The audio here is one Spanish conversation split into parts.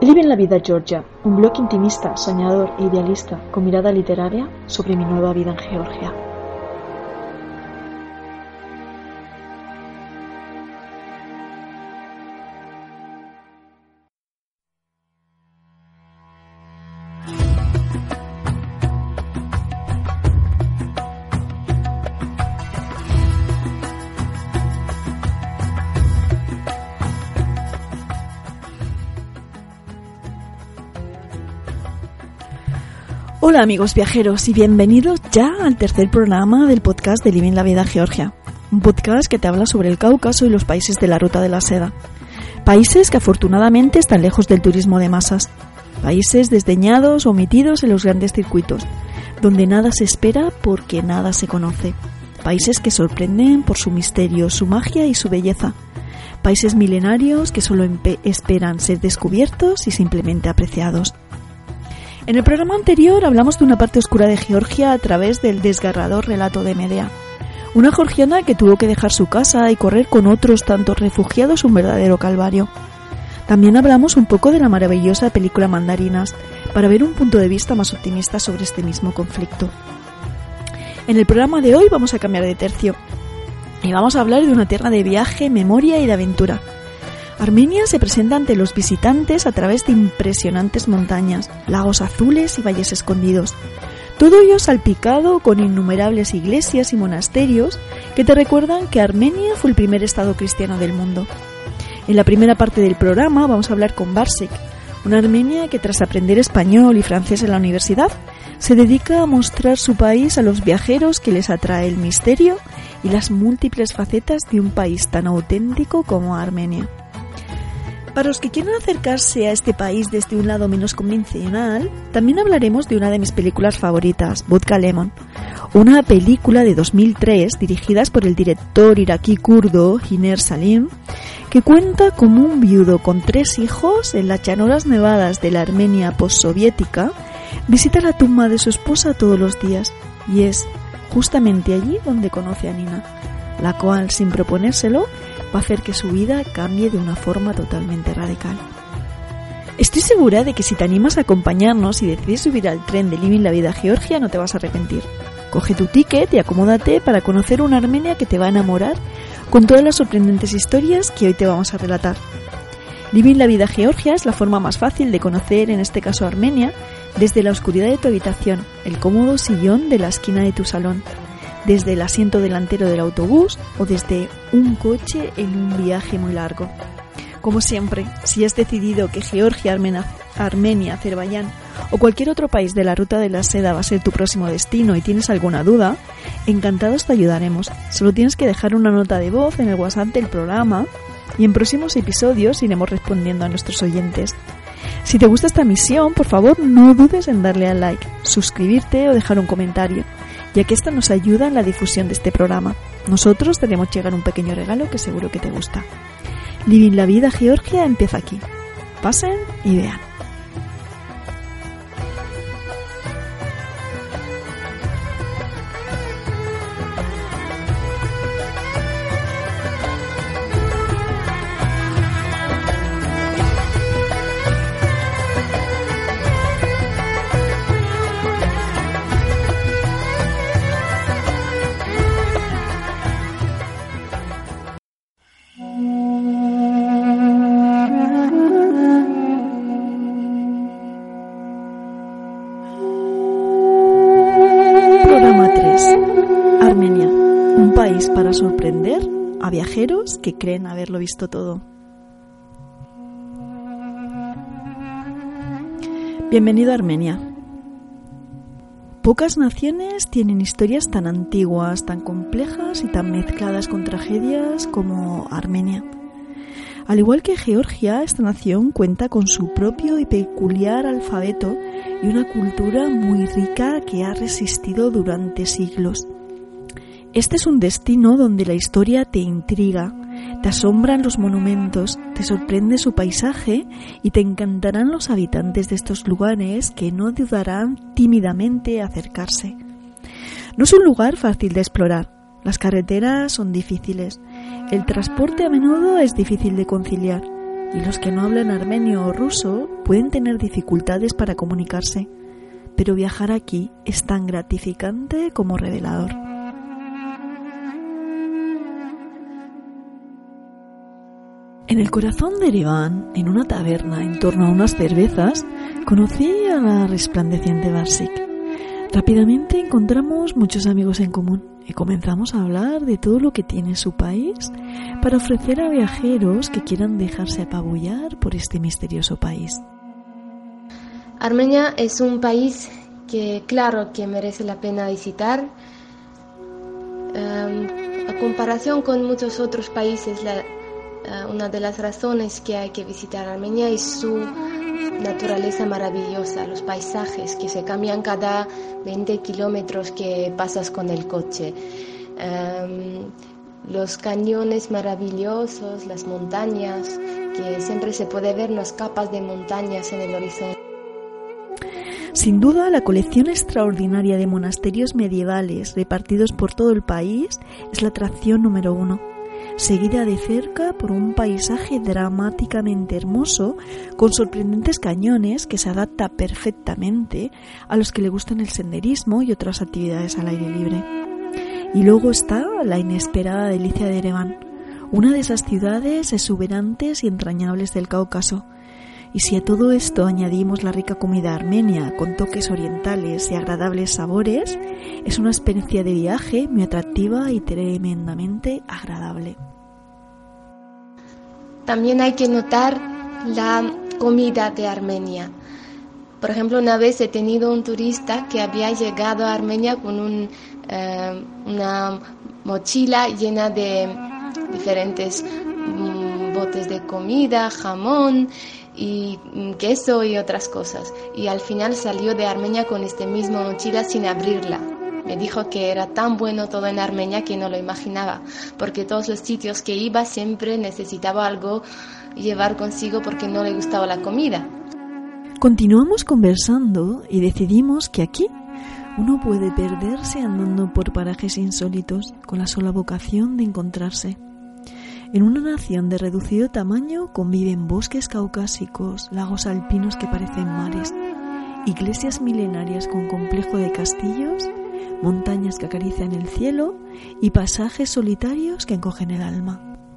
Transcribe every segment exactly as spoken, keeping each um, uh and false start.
Living la vida Georgia, un blog intimista, soñador e idealista con mirada literaria sobre mi nueva vida en Georgia. Hola amigos viajeros y bienvenidos ya al tercer programa del podcast de Living la vida Georgia, un podcast que te habla sobre el Cáucaso y los países de la Ruta de la Seda, países que afortunadamente están lejos del turismo de masas, países desdeñados o omitidos en los grandes circuitos, donde nada se espera porque nada se conoce, países que sorprenden por su misterio, su magia y su belleza, países milenarios que solo empe- esperan ser descubiertos y simplemente apreciados. En el programa anterior hablamos de una parte oscura de Georgia a través del desgarrador relato de Medea, una georgiana que tuvo que dejar su casa y correr con otros tantos refugiados un verdadero calvario. También hablamos un poco de la maravillosa película Mandarinas, para ver un punto de vista más optimista sobre este mismo conflicto. En el programa de hoy vamos a cambiar de tercio y vamos a hablar de una tierra de viaje, memoria y de aventura. Armenia se presenta ante los visitantes a través de impresionantes montañas, lagos azules y valles escondidos. Todo ello salpicado con innumerables iglesias y monasterios que te recuerdan que Armenia fue el primer estado cristiano del mundo. En la primera parte del programa vamos a hablar con Barsik, una armenia que tras aprender español y francés en la universidad se dedica a mostrar su país a los viajeros que les atrae el misterio y las múltiples facetas de un país tan auténtico como Armenia. Para los que quieran acercarse a este país desde un lado menos convencional, también hablaremos de una de mis películas favoritas, Vodka Lemon, una película de dos mil tres dirigida por el director iraquí kurdo Hiner Salim, que cuenta como un viudo con tres hijos en las llanuras nevadas de la Armenia postsoviética visita la tumba de su esposa todos los días, y es justamente allí donde conoce a Nina, la cual, sin proponérselo, va a hacer que su vida cambie de una forma totalmente radical. Estoy segura de que si te animas a acompañarnos y decides subir al tren de Living la vida Georgia, no te vas a arrepentir. Coge tu ticket y acomódate para conocer una Armenia que te va a enamorar con todas las sorprendentes historias que hoy te vamos a relatar. Living la vida Georgia es la forma más fácil de conocer, en este caso Armenia, desde la oscuridad de tu habitación, el cómodo sillón de la esquina de tu salón, desde el asiento delantero del autobús o desde un coche en un viaje muy largo. Como siempre, si has decidido que Georgia, Armenia, Armenia, Azerbaiyán o cualquier otro país de la Ruta de la Seda va a ser tu próximo destino y tienes alguna duda, encantados te ayudaremos. Solo tienes que dejar una nota de voz en el WhatsApp del programa y en próximos episodios iremos respondiendo a nuestros oyentes. Si te gusta esta misión, por favor no dudes en darle al like, suscribirte o dejar un comentario, ya que esto nos ayuda en la difusión de este programa. Nosotros te haremos llegar un pequeño regalo que seguro que te gusta. Living la vida Georgia empieza aquí. Pasen y vean. Para sorprender a viajeros que creen haberlo visto todo. Bienvenido a Armenia. Pocas naciones tienen historias tan antiguas, tan complejas y tan mezcladas con tragedias como Armenia. Al igual que Georgia, esta nación cuenta con su propio y peculiar alfabeto y una cultura muy rica que ha resistido durante siglos. Este es un destino donde la historia te intriga, te asombran los monumentos, te sorprende su paisaje y te encantarán los habitantes de estos lugares que no dudarán tímidamente a acercarse. No es un lugar fácil de explorar, las carreteras son difíciles, el transporte a menudo es difícil de conciliar, y los que no hablan armenio o ruso pueden tener dificultades para comunicarse, pero viajar aquí es tan gratificante como revelador. En el corazón de Ereván, en una taberna en torno a unas cervezas, conocí a la resplandeciente Barsik. Rápidamente encontramos muchos amigos en común y comenzamos a hablar de todo lo que tiene su país para ofrecer a viajeros que quieran dejarse apabullar por este misterioso país. Armenia es un país que, claro, que merece la pena visitar. Um, a comparación con muchos otros países, la, uh, una de las razones que hay que visitar Armenia es su naturaleza maravillosa, los paisajes que se cambian cada veinte kilómetros que pasas con el coche, um, los cañones maravillosos, las montañas, que siempre se puede ver unas capas de montañas en el horizonte. Sin duda, la colección extraordinaria de monasterios medievales repartidos por todo el país es la atracción número uno, seguida de cerca por un paisaje dramáticamente hermoso con sorprendentes cañones que se adapta perfectamente a los que le gustan el senderismo y otras actividades al aire libre. Y luego está la inesperada delicia de Ereván, una de esas ciudades exuberantes y entrañables del Cáucaso. Y si a todo esto añadimos la rica comida armenia con toques orientales y agradables sabores, es una experiencia de viaje muy atractiva y tremendamente agradable. También hay que notar la comida de Armenia. Por ejemplo, una vez he tenido un turista que había llegado a Armenia con un, eh, una mochila llena de diferentes mm, botes de comida, jamón y queso y otras cosas, y al final salió de Armenia con esta misma mochila sin abrirla. Me dijo que era tan bueno todo en Armenia que no lo imaginaba, porque todos los sitios que iba siempre necesitaba algo llevar consigo porque no le gustaba la comida. Continuamos conversando y decidimos que aquí uno puede perderse andando por parajes insólitos con la sola vocación de encontrarse. En una nación de reducido tamaño conviven bosques caucásicos, lagos alpinos que parecen mares, iglesias milenarias con complejo de castillos, montañas que acarician el cielo y pasajes solitarios que encogen el alma.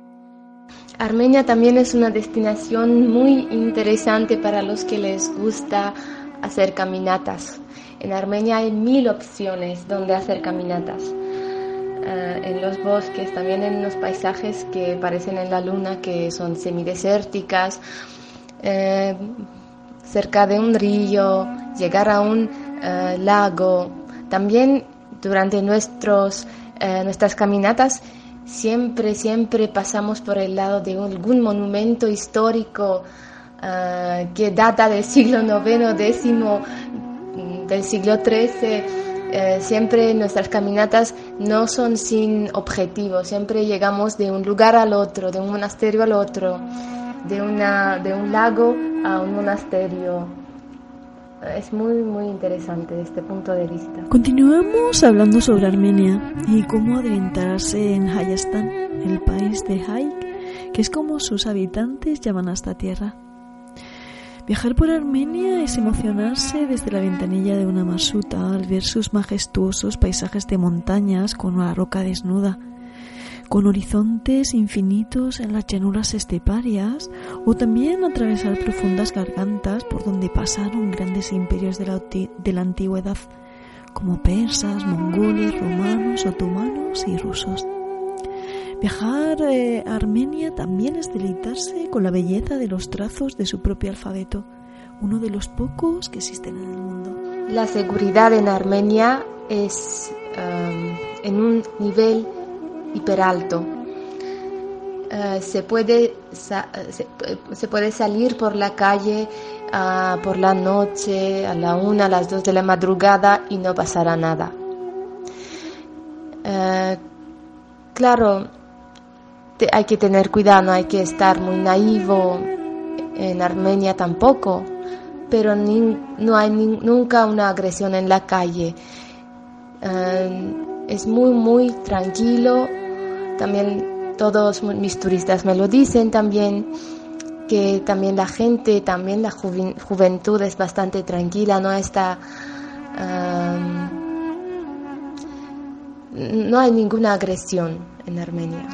Armenia también es una destinación muy interesante para los que les gusta hacer caminatas. En Armenia hay mil opciones donde hacer caminatas. Uh, en los bosques, también en los paisajes que parecen en la luna, que son semidesérticas, uh, cerca de un río, llegar a un uh, lago. También durante nuestros, uh, nuestras caminatas siempre, siempre pasamos por el lado de algún monumento histórico uh, que data del siglo noveno, décimo, del siglo trece. Eh, siempre nuestras caminatas no son sin objetivo, siempre llegamos de un lugar al otro, de un monasterio al otro, de, una, de un lago a un monasterio. Es muy, muy interesante desde este punto de vista. Continuamos hablando sobre Armenia y cómo adentrarse en Hayastan, el país de Hayk, que es como sus habitantes llaman a esta tierra. Viajar por Armenia es emocionarse desde la ventanilla de una marsuta al ver sus majestuosos paisajes de montañas con una roca desnuda, con horizontes infinitos en las llanuras esteparias, o también atravesar profundas gargantas por donde pasaron grandes imperios de la, de la antigüedad, como persas, mongoles, romanos, otomanos y rusos. Viajar eh, a Armenia también es deleitarse con la belleza de los trazos de su propio alfabeto, uno de los pocos que existen en el mundo. La seguridad en Armenia es um, en un nivel hiperalto. Uh, se, puede, sa- se, se puede salir por la calle uh, por la noche, a la una, a las dos de la madrugada y no pasará nada. Uh, claro, te, hay que tener cuidado, no hay que estar muy naivo en Armenia tampoco, pero ni, no hay ni, nunca una agresión en la calle. Uh, es muy, muy tranquilo. También todos mis turistas me lo dicen también. que también la gente, también la juven, juventud es bastante tranquila, no está, um, no hay ninguna agresión en Armenia.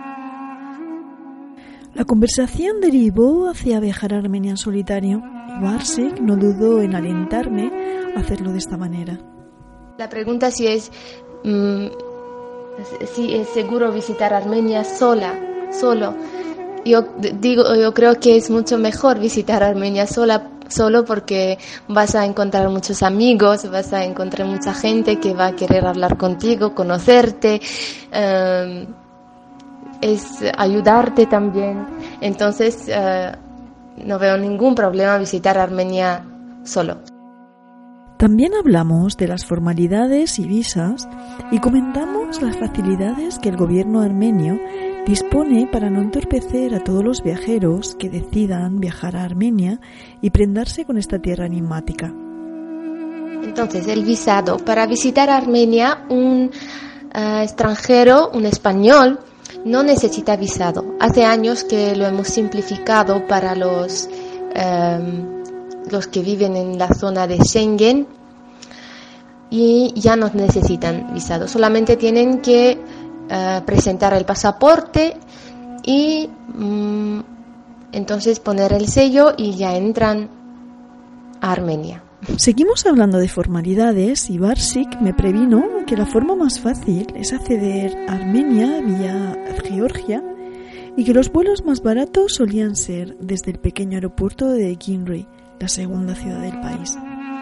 La conversación derivó hacia viajar a Armenia en solitario y Barsik no dudó en alentarme a hacerlo de esta manera. La pregunta si es, um, si es seguro visitar Armenia sola, solo. Yo digo, yo creo que es mucho mejor visitar Armenia sola, solo porque vas a encontrar muchos amigos, vas a encontrar mucha gente que va a querer hablar contigo, conocerte, eh, es ayudarte también. Entonces, eh, no veo ningún problema visitar Armenia solo. También hablamos de las formalidades y visas y comentamos las facilidades que el gobierno armenio dispone para no entorpecer a todos los viajeros que decidan viajar a Armenia y prendarse con esta tierra enigmática. Entonces, el visado. Para visitar Armenia, un uh, extranjero, un español, no necesita visado. Hace años que lo hemos simplificado para los... Um, los que viven en la zona de Schengen, y ya no necesitan visado, solamente tienen que uh, presentar el pasaporte y um, entonces poner el sello y ya entran a Armenia. Seguimos hablando de formalidades y Barsik me previno que la forma más fácil es acceder a Armenia vía Georgia y que los vuelos más baratos solían ser desde el pequeño aeropuerto de Gyumri, la segunda ciudad del país.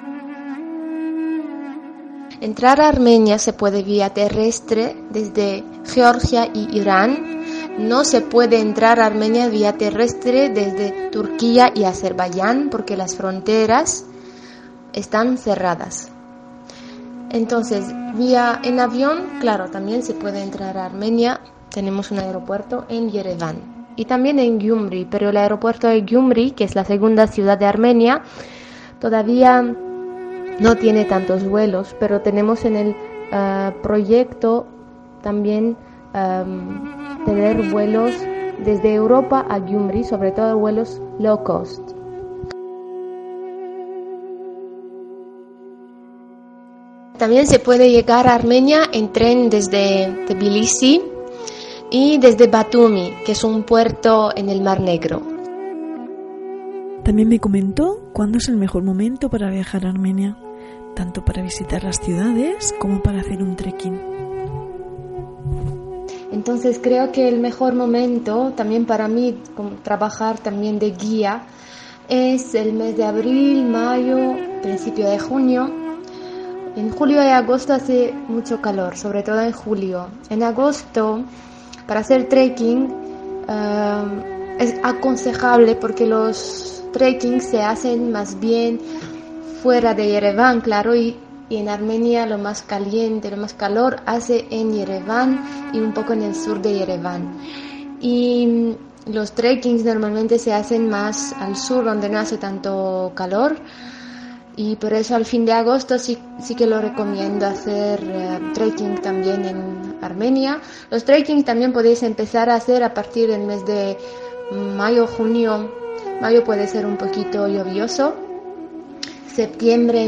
Entrar a Armenia se puede vía terrestre desde Georgia y Irán. No se puede entrar a Armenia vía terrestre desde Turquía y Azerbaiyán porque las fronteras están cerradas. Entonces, vía en avión, claro, también se puede entrar a Armenia. Tenemos un aeropuerto en Yerevan y también en Gyumri, pero el aeropuerto de Gyumri, que es la segunda ciudad de Armenia, todavía no tiene tantos vuelos, pero tenemos en el uh, proyecto también um, tener vuelos desde Europa a Gyumri, sobre todo vuelos low cost. También se puede llegar a Armenia en tren desde Tbilisi y desde Batumi, que es un puerto en el Mar Negro. También me comentó cuándo es el mejor momento para viajar a Armenia, tanto para visitar las ciudades como para hacer un trekking. Entonces creo que el mejor momento también para mí, como trabajar también de guía, es el mes de abril, mayo, principio de junio. En julio y agosto hace mucho calor, sobre todo en julio. En agosto, para hacer trekking, uh, es aconsejable porque los trekking se hacen más bien fuera de Yerevan, claro, y, y en Armenia lo más caliente, lo más calor hace en Yerevan y un poco en el sur de Yerevan. Y los trekkings normalmente se hacen más al sur, donde no hace tanto calor. Y por eso al fin de agosto sí, sí que lo recomiendo hacer uh, trekking también en Armenia. Los trekking también podéis empezar a hacer a partir del mes de mayo, junio. Mayo puede ser un poquito lluvioso. Septiembre,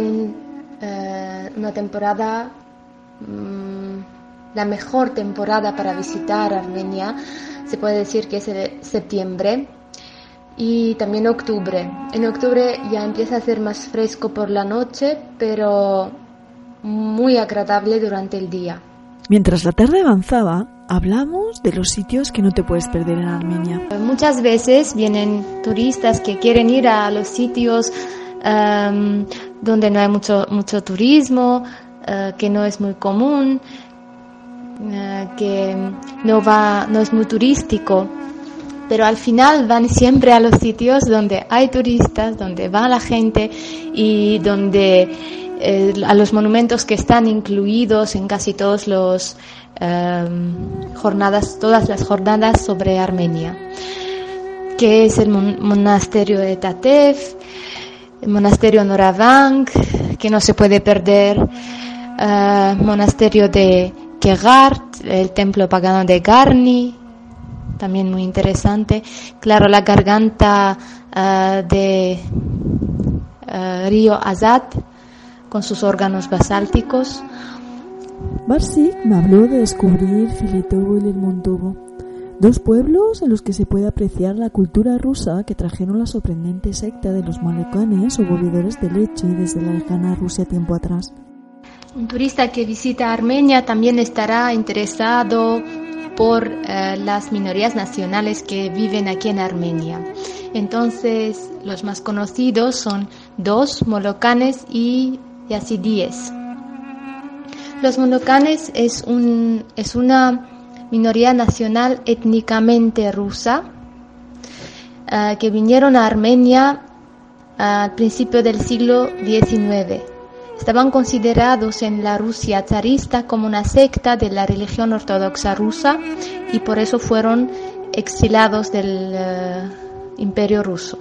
uh, una temporada, um, la mejor temporada para visitar Armenia, se puede decir que es el septiembre. Y también octubre. En octubre ya empieza a ser más fresco por la noche, pero muy agradable durante el día. Mientras la tarde avanzaba, hablamos de los sitios que no te puedes perder en Armenia. Muchas veces vienen turistas que quieren ir a los sitios um, donde no hay mucho, mucho turismo, uh, que no es muy común, uh, que no, va, no es muy turístico. Pero al final van siempre a los sitios donde hay turistas, donde va la gente y donde eh, a los monumentos que están incluidos en casi todos los eh, jornadas, todas las jornadas sobre Armenia, que es el mon- monasterio de Tatev, el monasterio Noravang, que no se puede perder, eh, monasterio de Kegart, el templo pagano de Garni, también muy interesante. Claro, la garganta uh, de uh, río Azad, con sus órganos basálticos. Barsik me habló de descubrir Filitovo y Lermontovo, dos pueblos en los que se puede apreciar la cultura rusa que trajeron la sorprendente secta de los molokanes o bebedores de leche desde la lejana Rusia tiempo atrás. Un turista que visita Armenia también estará interesado por eh, las minorías nacionales que viven aquí en Armenia. Entonces, los más conocidos son dos, molokanes y yazidíes. Los molokanes es, un, es una minoría nacional étnicamente rusa uh, que vinieron a Armenia uh, al principio del siglo diecinueve. Estaban considerados en la Rusia zarista como una secta de la religión ortodoxa rusa y por eso fueron exilados del uh, Imperio ruso.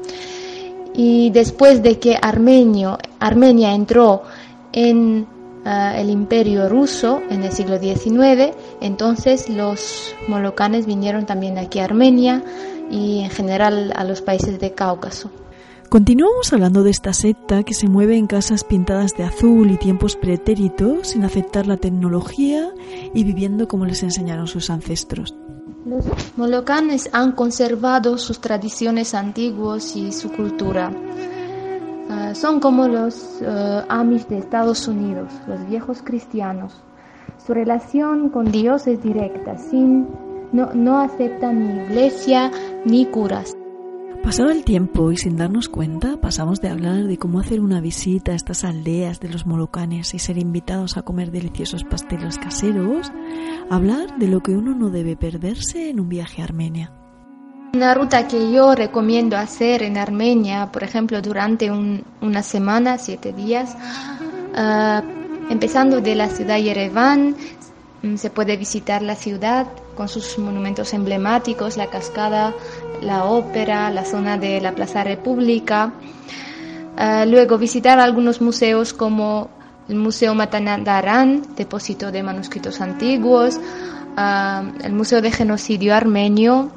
Y después de que Armenio, Armenia entró en Uh, el Imperio ruso en el siglo diecinueve, entonces los molokanes vinieron también aquí a Armenia y en general a los países de Cáucaso. Continuamos hablando de esta secta que se mueve en casas pintadas de azul y tiempos pretéritos, sin aceptar la tecnología y viviendo como les enseñaron sus ancestros. Los molokanes han conservado sus tradiciones antiguas y su cultura. Uh, son como los uh, Amish de Estados Unidos, los viejos cristianos. Su relación con Dios es directa, sin, no, no aceptan ni iglesia ni curas. Pasado el tiempo y sin darnos cuenta, pasamos de hablar de cómo hacer una visita a estas aldeas de los molokanes y ser invitados a comer deliciosos pasteles caseros, a hablar de lo que uno no debe perderse en un viaje a Armenia. Una ruta que yo recomiendo hacer en Armenia, por ejemplo, durante un, una semana, siete días, uh, empezando de la ciudad de Yerevan, se puede visitar la ciudad con sus monumentos emblemáticos, la cascada, la ópera, la zona de la Plaza República. Uh, luego visitar algunos museos como el Museo Matanadaran, depósito de manuscritos antiguos, uh, el Museo de Genocidio Armenio,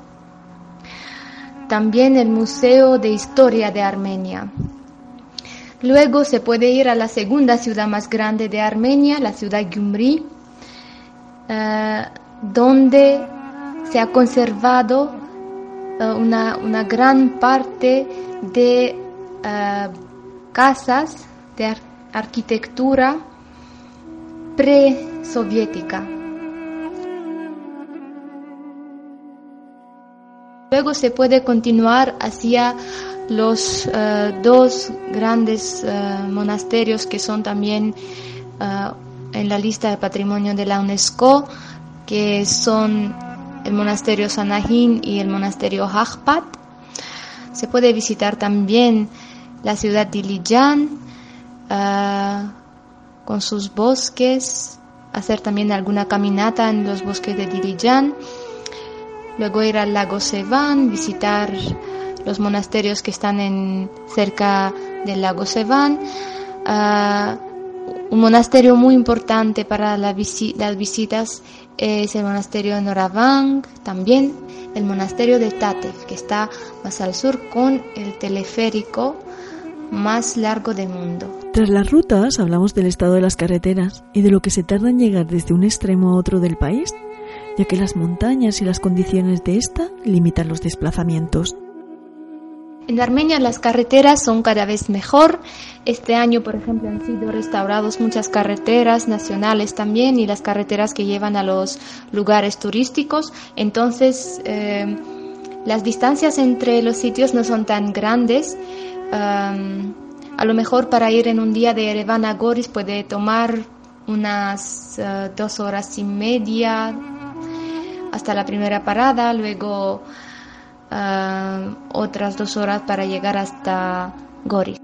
también el Museo de Historia de Armenia. Luego se puede ir a la segunda ciudad más grande de Armenia, la ciudad Gyumri, uh, donde se ha conservado uh, una, una gran parte de uh, casas de ar- arquitectura pre-soviética. Luego se puede continuar hacia los uh, dos grandes uh, monasterios que son también uh, en la lista de patrimonio de la UNESCO, que son el monasterio Sanahin y el monasterio Hajpat. Se puede visitar también la ciudad de Dilijan uh, con sus bosques, hacer también alguna caminata en los bosques de Dilijan. Luego ir al lago Sevan, visitar los monasterios que están en, cerca del lago Sevan. Uh, un monasterio muy importante para la visi- las visitas es el monasterio de Noravang, también el monasterio de Tatev, que está más al sur con el teleférico más largo del mundo. Tras las rutas hablamos del estado de las carreteras y de lo que se tarda en llegar desde un extremo a otro del país, ya que las montañas y las condiciones de esta limitan los desplazamientos. En Armenia las carreteras son cada vez mejor. Este año, por ejemplo, han sido restauradas muchas carreteras nacionales también y las carreteras que llevan a los lugares turísticos. Entonces, eh, las distancias entre los sitios no son tan grandes. Um, a lo mejor para ir en un día de Yerevan a Goris puede tomar unas uh, dos horas y media hasta la primera parada, luego uh, otras dos horas para llegar hasta Goris.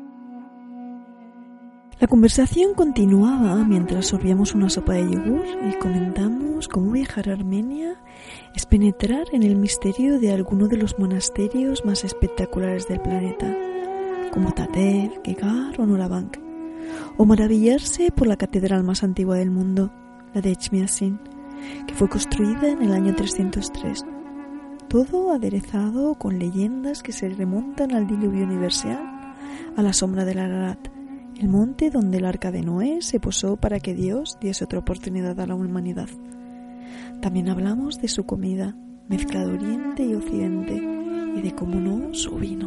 La conversación continuaba mientras sorbíamos una sopa de yogur y comentamos cómo viajar a Armenia es penetrar en el misterio de alguno de los monasterios más espectaculares del planeta, como Tatev, Gegar o Noravang, o maravillarse por la catedral más antigua del mundo, la de Echmiadzin, que fue construida en el año trescientos tres. todo aderezado con leyendas que se remontan al diluvio universal, a la sombra del Ararat, el monte donde el arca de Noé se posó para que Dios diese otra oportunidad a la humanidad. También hablamos de su comida, mezcla de Oriente y Occidente, y de, cómo no, su vino.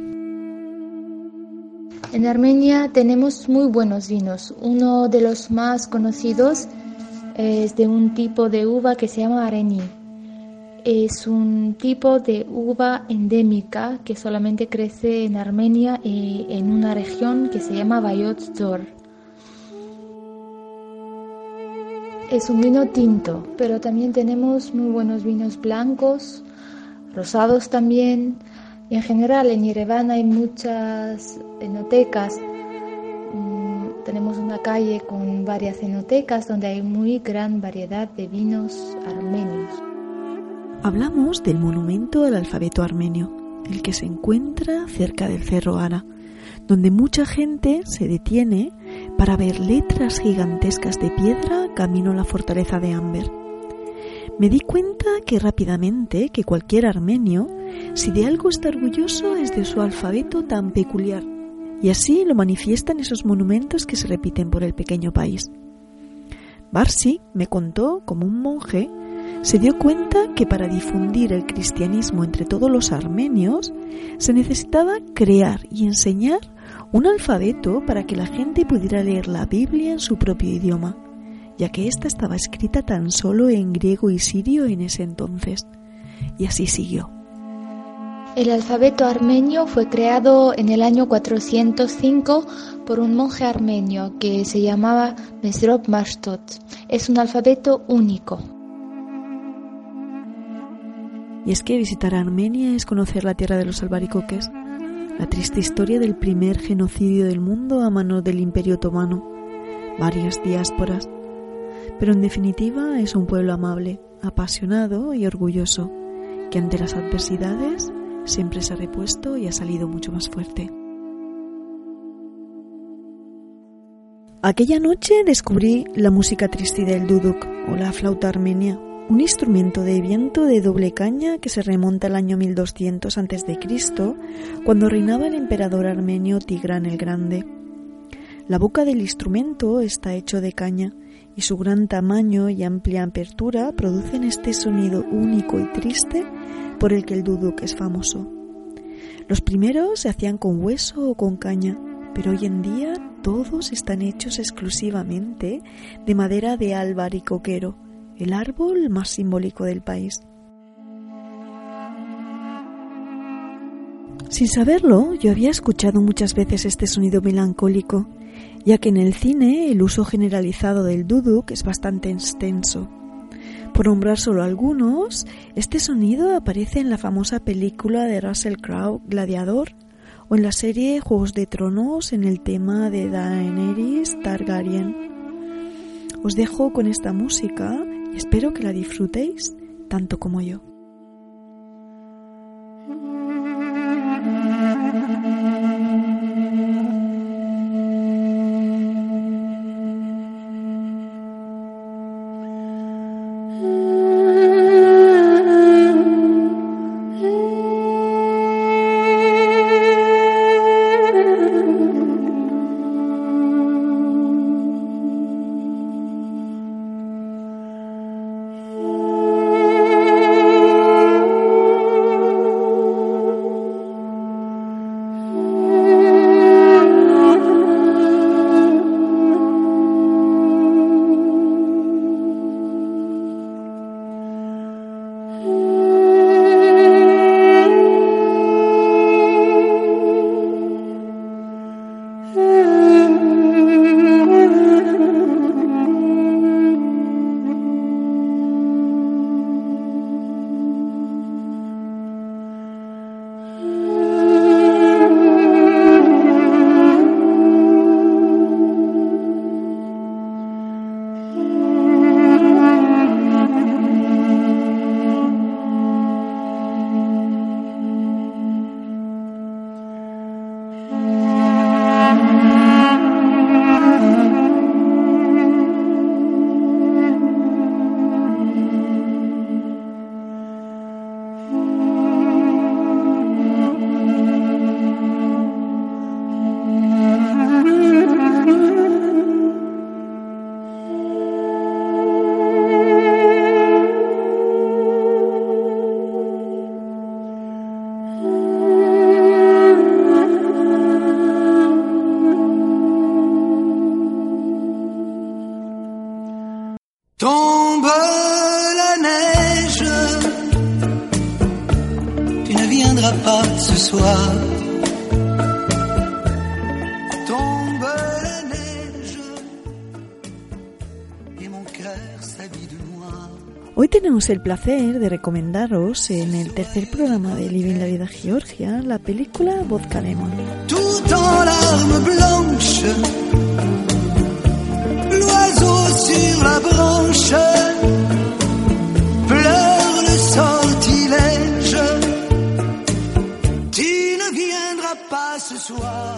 En Armenia tenemos muy buenos vinos. Uno de los más conocidos es de un tipo de uva que se llama Areni. Es un tipo de uva endémica que solamente crece en Armenia y en una región que se llama Bayot-Zor. Es un vino tinto, pero también tenemos muy buenos vinos blancos, rosados también. Y en general en Yerevan hay muchas enotecas. Mm, tenemos una calle con varias enotecas donde hay muy gran variedad de vinos armenios. Hablamos del monumento al alfabeto armenio, el que se encuentra cerca del Cerro Ara, donde mucha gente se detiene para ver letras gigantescas de piedra camino a la fortaleza de Amber. Me di cuenta que rápidamente que cualquier armenio, si de algo está orgulloso, es de su alfabeto tan peculiar, y así lo manifiestan esos monumentos que se repiten por el pequeño país. Barsi me contó cómo un monje se dio cuenta que para difundir el cristianismo entre todos los armenios se necesitaba crear y enseñar un alfabeto para que la gente pudiera leer la Biblia en su propio idioma, ya que ésta estaba escrita tan solo en griego y sirio en ese entonces. Y así siguió. El alfabeto armenio fue creado en el año cuatrocientos cinco por un monje armenio que se llamaba Mesrop Mashtot. Es un alfabeto único. Y es que visitar Armenia es conocer la tierra de los albaricoques, la triste historia del primer genocidio del mundo a manos del Imperio Otomano, varias diásporas. Pero en definitiva es un pueblo amable, apasionado y orgulloso, que ante las adversidades siempre se ha repuesto y ha salido mucho más fuerte. Aquella noche descubrí la música triste del duduk, o la flauta armenia, un instrumento de viento de doble caña que se remonta al año mil doscientos antes de Cristo, cuando reinaba el emperador armenio Tigrán el Grande. La boca del instrumento está hecho de caña, y su gran tamaño y amplia apertura producen este sonido único y triste por el que el duduk es famoso. Los primeros se hacían con hueso o con caña, pero hoy en día todos están hechos exclusivamente de madera de albaricoquero, el árbol más simbólico del país. Sin saberlo, yo había escuchado muchas veces este sonido melancólico, ya que en el cine el uso generalizado del duduk es bastante extenso. Por nombrar solo algunos, este sonido aparece en la famosa película de Russell Crowe, Gladiador, o en la serie Juegos de Tronos en el tema de Daenerys Targaryen. Os dejo con esta música y espero que la disfrutéis tanto como yo. Tombe la neige, tu ne viendras pas ce soir. Tombe la neige, et mon cœur s'habille de noir. Hoy tenemos el placer de recomendaros en el tercer programa de Living la Vida Georgia la película Vodka Lemon. Tout en larmes blanches, l'oiseau sur la branche pleure le sortilège. Tu ne viendras pas ce soir.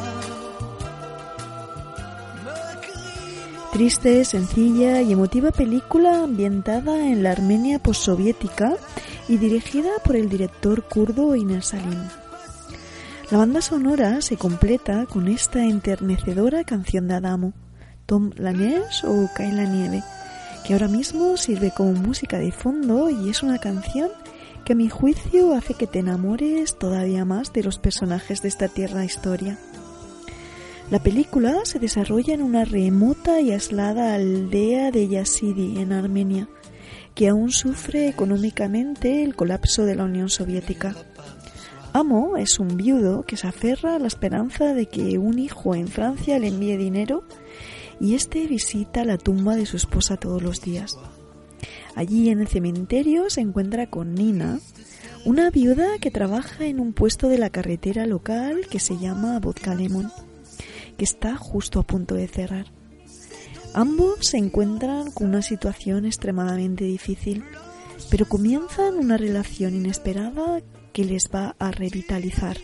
Triste, sencilla y emotiva película ambientada en la Armenia postsoviética y dirigida por el director kurdo Ener Salim. La banda sonora se completa con esta enternecedora canción de Adamo, Tom la neige o Cae la nieve, que ahora mismo sirve como música de fondo y es una canción que a mi juicio hace que te enamores todavía más de los personajes de esta tierna historia. La película se desarrolla en una remota y aislada aldea de Yazidi, en Armenia, que aún sufre económicamente el colapso de la Unión Soviética. Amo es un viudo que se aferra a la esperanza de que un hijo en Francia le envíe dinero y este visita la tumba de su esposa todos los días. Allí en el cementerio se encuentra con Nina, una viuda que trabaja en un puesto de la carretera local que se llama Vodka Lemon, que está justo a punto de cerrar. Ambos se encuentran con una situación extremadamente difícil, pero comienzan una relación inesperada que les va a revitalizar.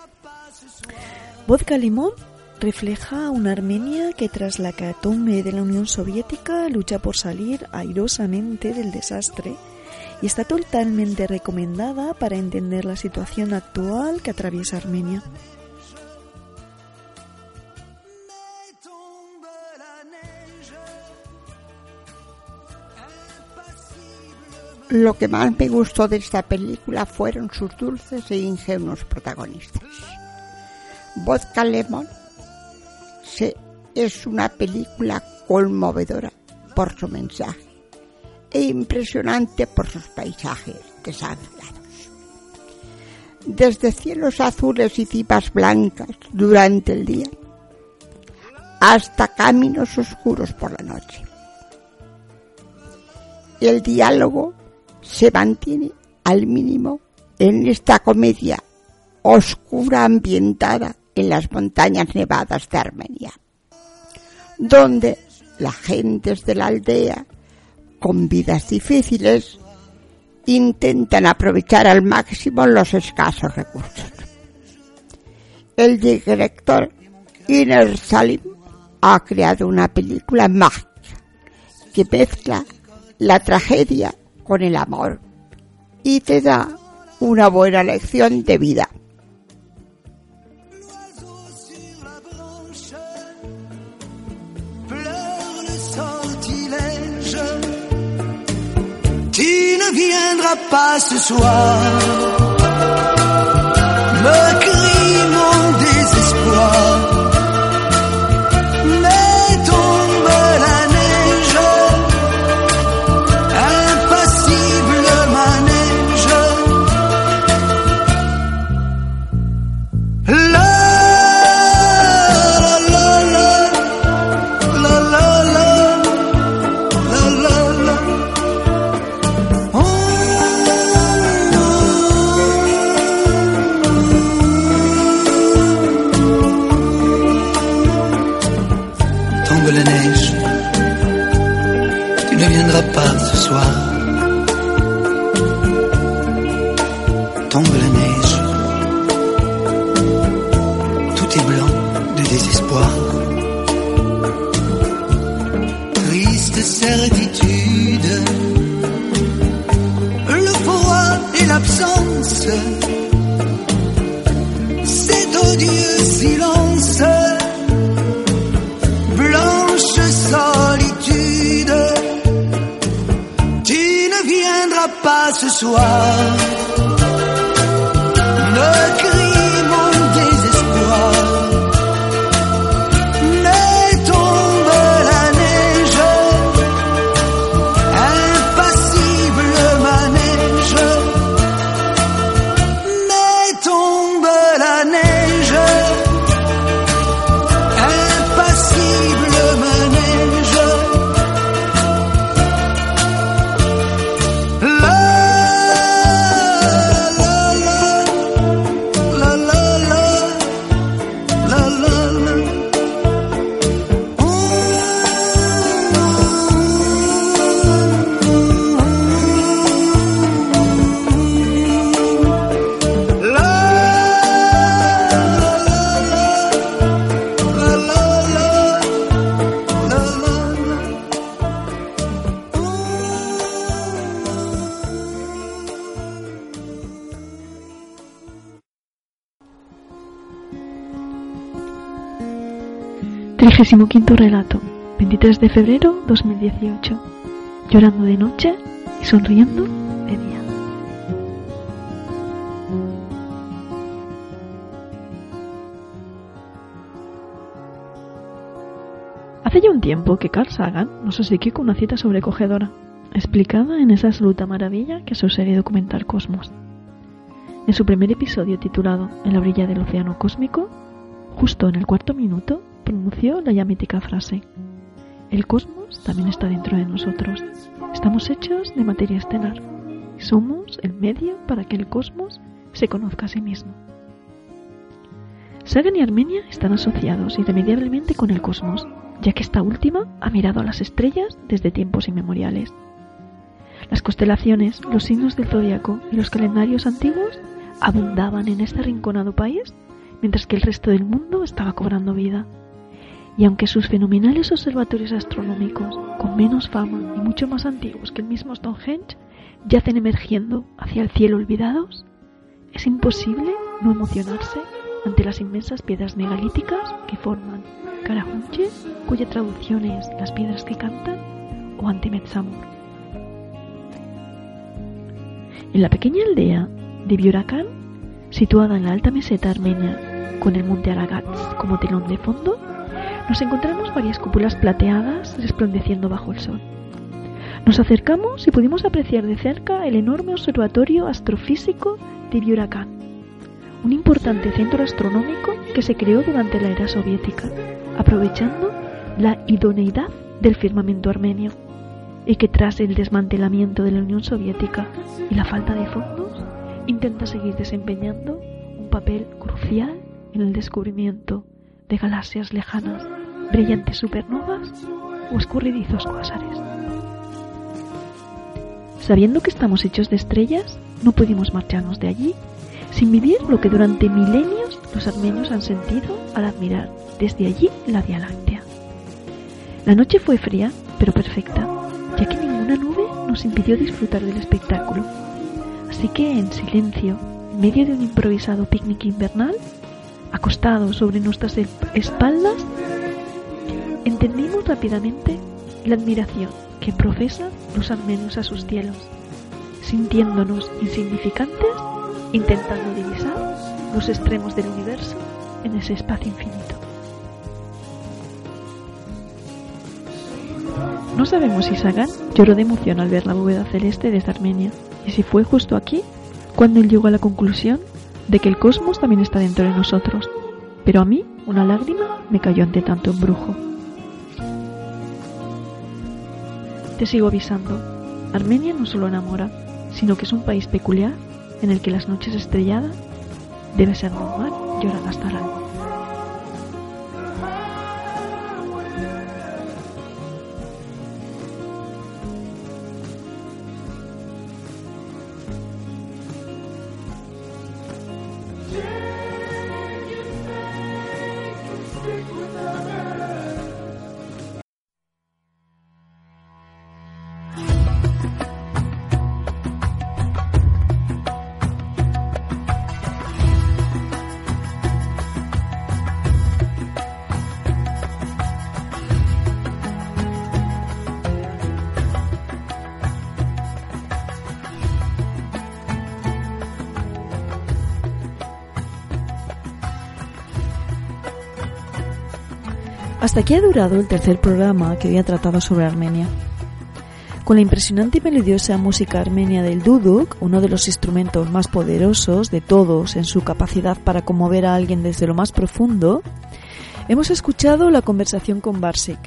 Vodka Lemon refleja una Armenia que tras la hecatombe de la Unión Soviética lucha por salir airosamente del desastre y está totalmente recomendada para entender la situación actual que atraviesa Armenia. Lo que más me gustó de esta película fueron sus dulces e ingenuos protagonistas. Vodka Lemon se, es una película conmovedora por su mensaje e impresionante por sus paisajes desafiados. Desde cielos azules y cimas blancas durante el día hasta caminos oscuros por la noche. El diálogo se mantiene al mínimo en esta comedia oscura ambientada en las montañas nevadas de Armenia, donde las gentes de la aldea, con vidas difíciles, intentan aprovechar al máximo los escasos recursos. El director Ener Salim ha creado una película mágica que mezcla la tragedia con el amor y te da una buena lección de vida. Tu ne viendras pas ce soir, me crie mon désespoir. Pas ce soir, tombe la neige, tout est blanc de désespoir, triste certitude, le froid et l'absence, cet odieux silence, blanche solitude. Pas ce soir, me crie mon désespoir, mais tombe la neige, Trigésimo quinto relato, veintitrés de febrero dos mil dieciocho. Llorando de noche y sonriendo de día. Hace ya un tiempo que Carl Sagan nos obsequió con una cita sobrecogedora, explicada en esa absoluta maravilla que es su serie documental Cosmos. En su primer episodio titulado En la orilla del océano cósmico, justo en el cuarto minuto, pronunció la ya mítica frase: el cosmos también está dentro de nosotros. Estamos hechos de materia estelar y somos el medio para que el cosmos se conozca a sí mismo. Sagan y Armenia están asociados irremediablemente con el cosmos, ya que esta última ha mirado a las estrellas desde tiempos inmemoriales. Las constelaciones, los signos del zodiaco y los calendarios antiguos abundaban en este arrinconado país, mientras que el resto del mundo estaba cobrando vida. Y aunque sus fenomenales observatorios astronómicos, con menos fama y mucho más antiguos que el mismo Stonehenge, yacen emergiendo hacia el cielo olvidados, es imposible no emocionarse ante las inmensas piedras megalíticas que forman Karahunche, cuya traducción es las piedras que cantan, o ante Metsamur. En la pequeña aldea de Biurakan, situada en la alta meseta armenia, con el monte Aragats como telón de fondo, nos encontramos varias cúpulas plateadas resplandeciendo bajo el sol. Nos acercamos y pudimos apreciar de cerca el enorme observatorio astrofísico de Biurakan, un importante centro astronómico que se creó durante la era soviética, aprovechando la idoneidad del firmamento armenio, y que tras el desmantelamiento de la Unión Soviética y la falta de fondos, intenta seguir desempeñando un papel crucial en el descubrimiento de galaxias lejanas, brillantes supernovas o escurridizos cuásares. Sabiendo que estamos hechos de estrellas, no pudimos marcharnos de allí sin vivir lo que durante milenios los armenios han sentido al admirar desde allí la Vía Láctea. La noche fue fría, pero perfecta, ya que ninguna nube nos impidió disfrutar del espectáculo. Así que, en silencio, en medio de un improvisado picnic invernal, acostados sobre nuestras espaldas, entendimos rápidamente la admiración que profesan los armenios a sus cielos, sintiéndonos insignificantes, intentando divisar los extremos del universo en ese espacio infinito. No sabemos si Sagan lloró de emoción al ver la bóveda celeste desde Armenia, y si fue justo aquí cuando él llegó a la conclusión de que el cosmos también está dentro de nosotros, pero a mí una lágrima me cayó ante tanto embrujo. Te sigo avisando, Armenia no solo enamora, sino que es un país peculiar en el que las noches estrelladas debe ser normal llorar hasta el alma. Hasta aquí ha durado el tercer programa que había tratado sobre Armenia. Con la impresionante y melodiosa música armenia del duduk, uno de los instrumentos más poderosos de todos en su capacidad para conmover a alguien desde lo más profundo, hemos escuchado la conversación con Barsik.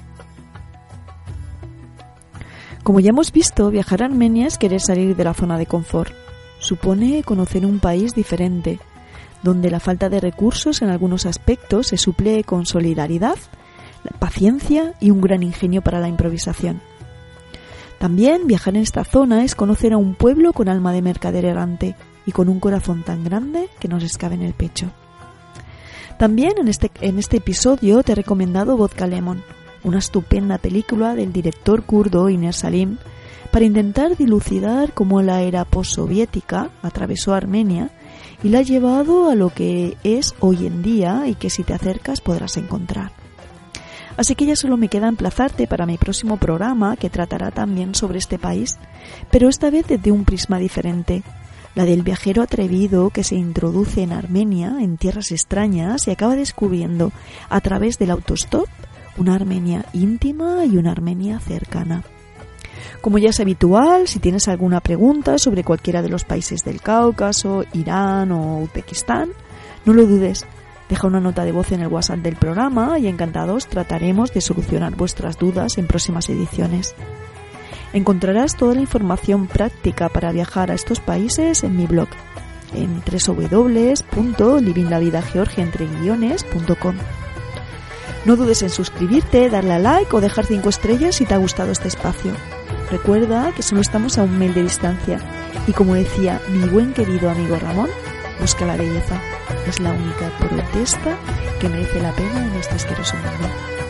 Como ya hemos visto, viajar a Armenia es querer salir de la zona de confort. Supone conocer un país diferente, donde la falta de recursos en algunos aspectos se suple con solidaridad, paciencia y un gran ingenio para la improvisación. También viajar en esta zona es conocer a un pueblo con alma de mercader errante y con un corazón tan grande que nos les cabe en el pecho. También en este, en este episodio te he recomendado Vodka Lemon, una estupenda película del director kurdo Iner Salim, para intentar dilucidar cómo la era postsoviética atravesó Armenia y la ha llevado a lo que es hoy en día y que si te acercas podrás encontrar. Así que ya solo me queda emplazarte para mi próximo programa, que tratará también sobre este país, pero esta vez desde un prisma diferente, la del viajero atrevido que se introduce en Armenia, en tierras extrañas, y acaba descubriendo a través del autostop una Armenia íntima y una Armenia cercana. Como ya es habitual, si tienes alguna pregunta sobre cualquiera de los países del Cáucaso, Irán o Uzbekistán, no lo dudes, deja una nota de voz en el WhatsApp del programa y encantados trataremos de solucionar vuestras dudas en próximas ediciones. Encontrarás toda la información práctica para viajar a estos países en mi blog, en doble u doble u doble u punto living la vida georgia entre guiones punto com. No dudes en suscribirte, darle a like o dejar cinco estrellas si te ha gustado este espacio. Recuerda que solo estamos a un mail de distancia y, como decía mi buen querido amigo Ramón, busca la belleza. Es la única protesta que merece la pena en este asqueroso mundo.